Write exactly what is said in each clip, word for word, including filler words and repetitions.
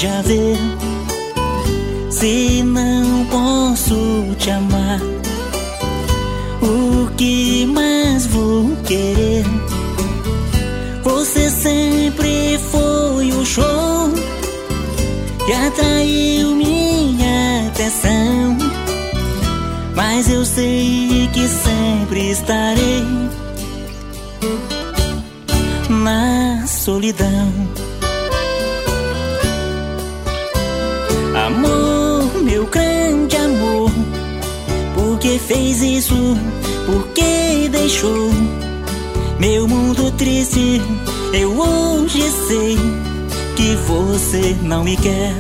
pode haver se não posso te amar? O que mais vou querer? Você sempre foi o show que atraiu minha atenção, mas eu sei que sempre estarei na solidão. Amor, meu grande amor, por que fez isso? Por que deixou meu mundo triste? Eu hoje sei que você não me quer.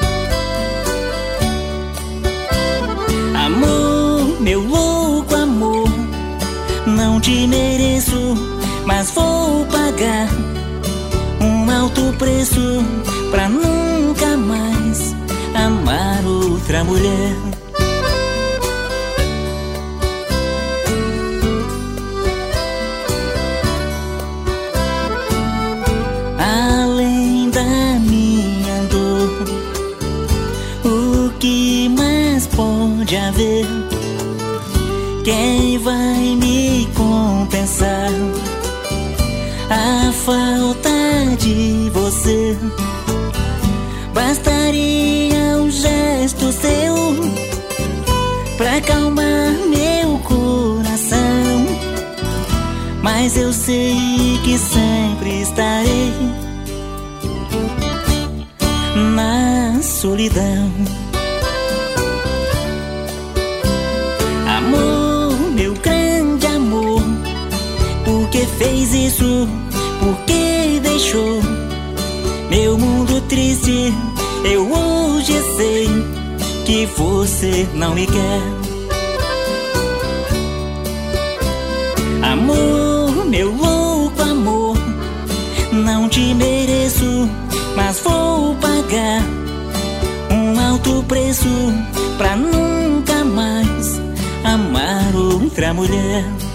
Amor, meu louco amor, não te mereço, mas vou pagar um alto preço pra nunca mais amar outra mulher. Além da minha dor, o que mais pode haver? Quem vai me compensar a falta de você? Bastaria um gesto seu pra acalmar meu coração, mas eu sei que sempre estarei na solidão. Amor, meu grande amor, por que fez isso? Por que deixou meu mundo triste? Eu hoje sei que você não me quer. Amor, meu louco amor, não te mereço, mas vou pagar um alto preço pra nunca mais amar outra mulher.